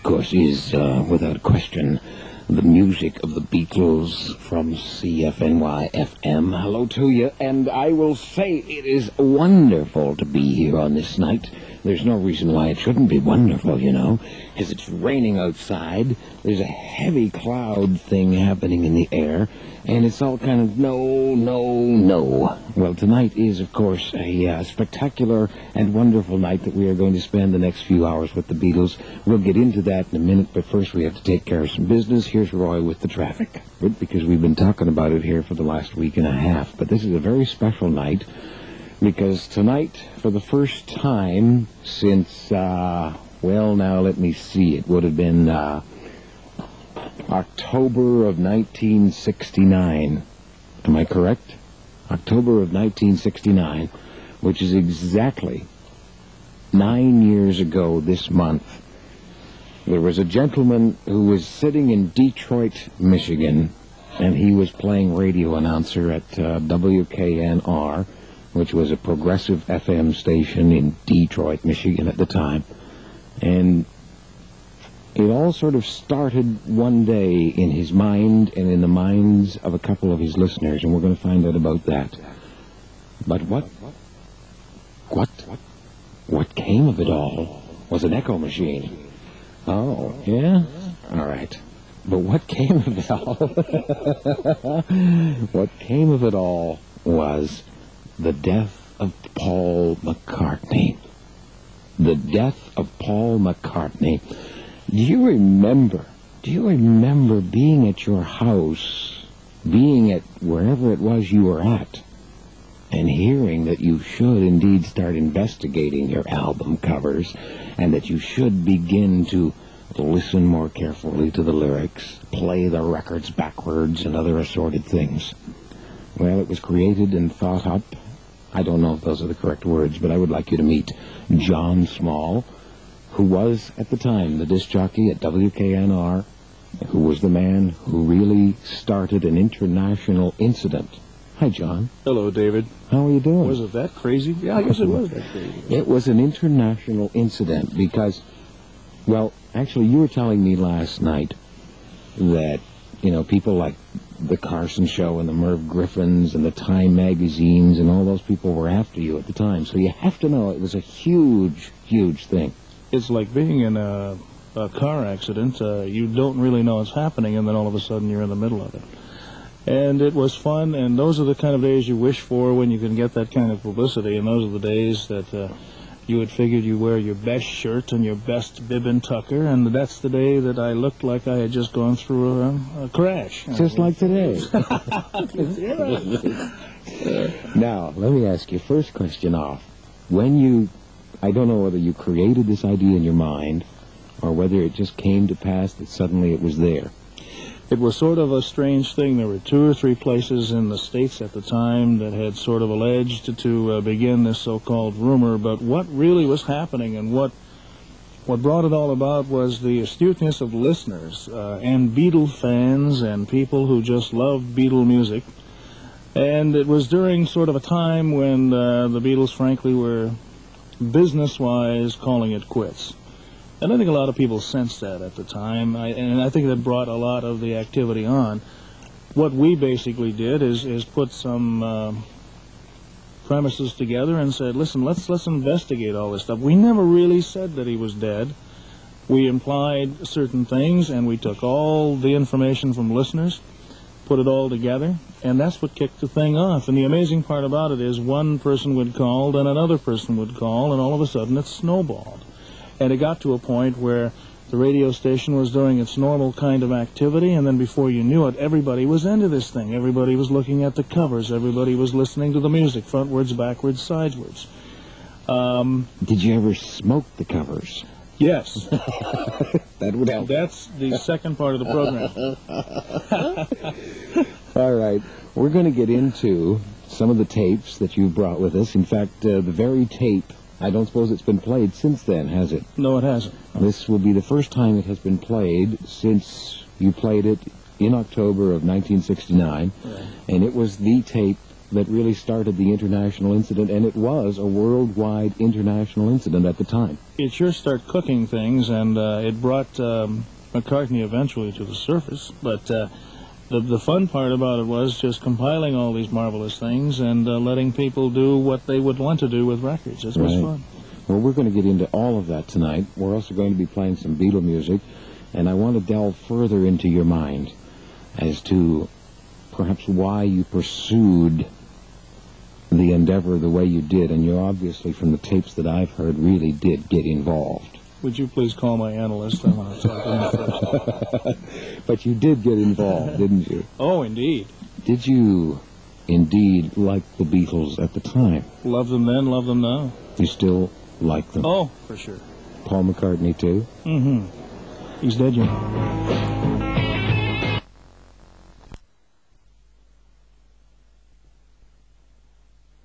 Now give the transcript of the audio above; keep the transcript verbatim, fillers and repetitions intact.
course, is, uh, without question, the music of the Beatles from C F N Y F M. Hello to you, and I will say it is wonderful to be here on this night. There's no reason why it shouldn't be wonderful, you know, because it's raining outside. There's a heavy cloud thing happening in the air, and it's all kind of no, no, no. Well, tonight is, of course, a uh, spectacular and wonderful night that we are going to spend the next few hours with the Beatles. We'll get into that in a minute, but first we have to take care of some business. Here's Roy with the traffic, because we've been talking about it here for the last week and a half. But this is a very special night, because tonight, for the first time since, uh, well, now let me see, it would have been uh, October of nineteen sixty-nine. Am I correct? October of nineteen sixty-nine, which is exactly nine years ago this month. There was a gentleman who was sitting in Detroit, Michigan, and he was playing radio announcer at uh, W K N R, which was a progressive F M station in Detroit, Michigan at the time. And it all sort of started one day in his mind and in the minds of a couple of his listeners, and we're going to find out about that. But what, what, what came of it all was an echo machine. Oh, yeah? All right. But what came of it all? What came of it all was the death of Paul McCartney. The death of Paul McCartney. Do you remember, do you remember being at your house, being at wherever it was you were at, and hearing that you should indeed start investigating your album covers, and that you should begin to listen more carefully to the lyrics, play the records backwards, and other assorted things? Well, it was created and thought up. I don't know if those are the correct words, but I would like you to meet John Small, who was, at the time, the disc jockey at W K N R, who was the man who really started an international incident. Hi, John. Hello, David. How are you doing? Was it that crazy? Yeah, I guess it was that crazy. It was an international incident because, well, actually, you were telling me last night that, you know, people like the Carson Show and the Merv Griffins and the Time magazines and all those people were after you at the time. So you have to know it was a huge, huge thing. It's like being in a, a car accident. Uh, you don't really know what's happening, and then all of a sudden you're in the middle of it. And it was fun, and those are the kind of days you wish for when you can get that kind of publicity, and those are the days that uh, you had figured you wear your best shirt and your best bib and tucker, and that's the day that I looked like I had just gone through a, a crash. Just like today. Now, let me ask you, first question off. When you, I don't know whether you created this idea in your mind, or whether it just came to pass that suddenly it was there. It was sort of a strange thing. There were two or three places in the States at the time that had sort of alleged to uh, begin this so-called rumor, but what really was happening and what what brought it all about was the astuteness of listeners uh, and Beatle fans and people who just loved Beatle music. And it was during sort of a time when uh, the Beatles, frankly, were business-wise calling it quits. And I think a lot of people sensed that at the time, I, and I think that brought a lot of the activity on. What we basically did is, is put some uh, premises together and said, listen, let's, let's investigate all this stuff. We never really said that he was dead. We implied certain things, and we took all the information from listeners, put it all together, and that's what kicked the thing off. And the amazing part about it is one person would call, then another person would call, and all of a sudden it snowballed. And it got to a point where the radio station was doing its normal kind of activity, and then before you knew it, everybody was into this thing. Everybody was looking at the covers. Everybody was listening to the music, frontwards, backwards, sidewards. Um, Did you ever smoke the covers? Yes. That would help. That's the second part of the program. All right. We're going to get into some of the tapes that you brought with us. In fact, uh, the very tape, I don't suppose it's been played since then, has it? No, it hasn't. This will be the first time it has been played since you played it in October of nineteen sixty-nine. Right. And it was the tape that really started the international incident, and it was a worldwide international incident at the time. It sure started cooking things, and uh, it brought um, McCartney eventually to the surface. But uh, the, the fun part about it was just compiling all these marvelous things and uh, letting people do what they would want to do with records. It was Right. fun. Well, we're going to get into all of that tonight. We're also going to be playing some Beatle music, and I want to delve further into your mind as to perhaps why you pursued the endeavor the way you did, and you obviously, from the tapes that I've heard, really did get involved. Would you please call my analyst? I want to talk to him first. But you did get involved, didn't you? Oh, indeed. Did you indeed like the Beatles at the time? Love them then, love them now. You still like them? Oh, for sure. Paul McCartney, too? Mm-hmm. He's dead, you know.